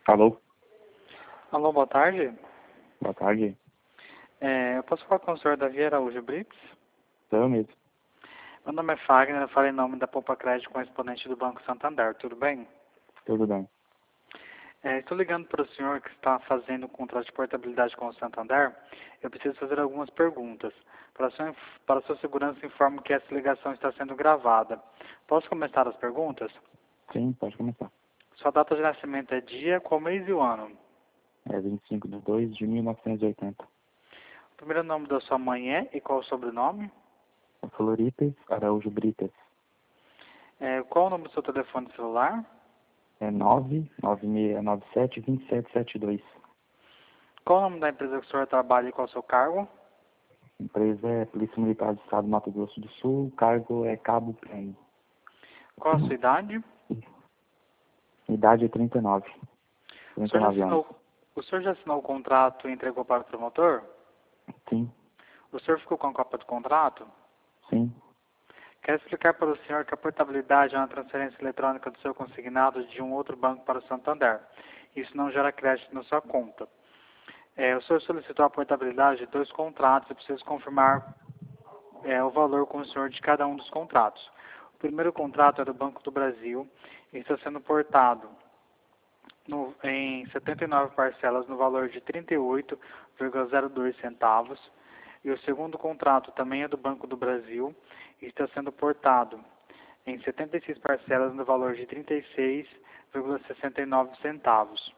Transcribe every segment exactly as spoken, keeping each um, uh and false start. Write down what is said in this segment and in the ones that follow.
Alô? Alô, boa tarde. Boa tarde. É, eu posso falar com o senhor Davi Araújo Brits? Sou eu mesmo. Meu nome é Fagner, eu falo em nome da Poupa Crédito com exponente do Banco Santander, tudo bem? Tudo bem. É, estou ligando para o senhor que está fazendo o contrato de portabilidade com o Santander. Eu preciso fazer algumas perguntas. Para a sua, para a sua segurança, informo que essa ligação está sendo gravada. Posso começar as perguntas? Sim, pode começar. Sua data de nascimento é dia, qual mês e o ano? É vinte e cinco de dois de mil novecentos e oitenta. O primeiro nome da sua mãe é e qual o sobrenome? É Floripes Araújo Brites. É, qual o nome do seu telefone celular? É nove nove seis nove sete dois sete sete dois. Qual o nome da empresa que o senhor trabalha e qual o seu cargo? A empresa é Polícia Militar do Estado do Mato Grosso do Sul. O cargo é Cabo Prêmio. Qual a sua idade? Idade é trinta e nove. O senhor já trinta e nove anos. assinou, o senhor já assinou o contrato e entregou para o promotor? Sim, O senhor ficou com a cópia do contrato? sim. Quero explicar para o senhor que a portabilidade é uma transferência eletrônica do seu consignado de um outro banco para o Santander. Isso não gera crédito na sua conta. É, o senhor solicitou a portabilidade de dois contratos e preciso confirmar é, o valor com o senhor de cada um dos contratos. O primeiro contrato é do Banco do Brasil e está sendo portado no, em setenta e nove parcelas no valor de trinta e oito vírgula zero dois centavos. E o segundo contrato também é do Banco do Brasil e está sendo portado em setenta e seis parcelas no valor de trinta e seis vírgula sessenta e nove centavos.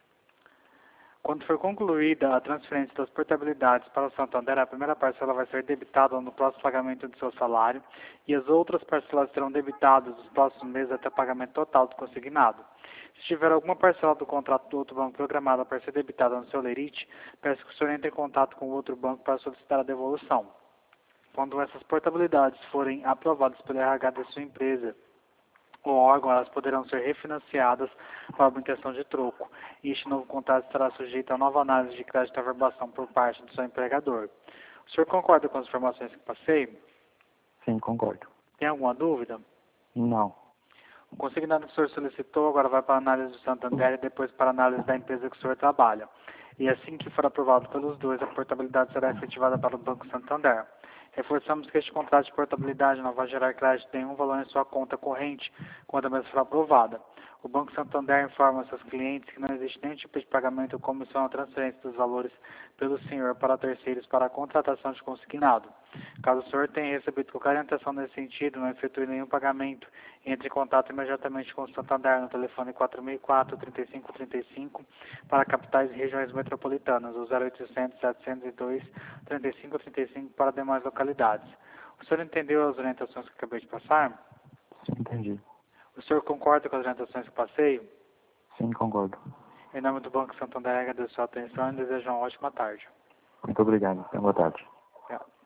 Quando for concluída a transferência das portabilidades para o Santander, a primeira parcela vai ser debitada no próximo pagamento do seu salário e as outras parcelas serão debitadas nos próximos meses até o pagamento total do consignado. Se tiver alguma parcela do contrato do outro banco programada para ser debitada no seu lerite, peço que o senhor entre em contato com o outro banco para solicitar a devolução. Quando essas portabilidades forem aprovadas pelo R H da sua empresa, o órgão, elas poderão ser refinanciadas para obtenção de troco. E este novo contrato estará sujeito a nova análise de crédito e averbação por parte do seu empregador. O senhor concorda com as informações que passei? Sim, concordo. Tem alguma dúvida? Não. O consignado que o senhor solicitou agora vai para a análise do Santander e depois para a análise da empresa que o senhor trabalha. E assim que for aprovado pelos dois, a portabilidade será efetivada para o Banco Santander. Reforçamos que este contrato de portabilidade não vai gerar crédito nenhum valor em sua conta corrente quando a mesma for aprovada. O Banco Santander informa seus clientes que não existe nenhum tipo de pagamento ou comissão na transferência dos valores pelo senhor para terceiros para a contratação de consignado. Caso o senhor tenha recebido qualquer orientação nesse sentido, não efetue nenhum pagamento, entre em contato imediatamente com o Santander no telefone quatro seis quatro, três cinco três cinco para capitais e regiões metropolitanas, ou zero oitocentos, setecentos e dois, trinta e cinco trinta e cinco para demais localidades. O senhor entendeu as orientações que acabei de passar? Sim, entendi. O senhor concorda com as orientações que passei? Sim, concordo. Em nome do Banco Santander, agradeço a sua atenção e desejo uma ótima tarde. Muito obrigado. Boa tarde. Obrigado.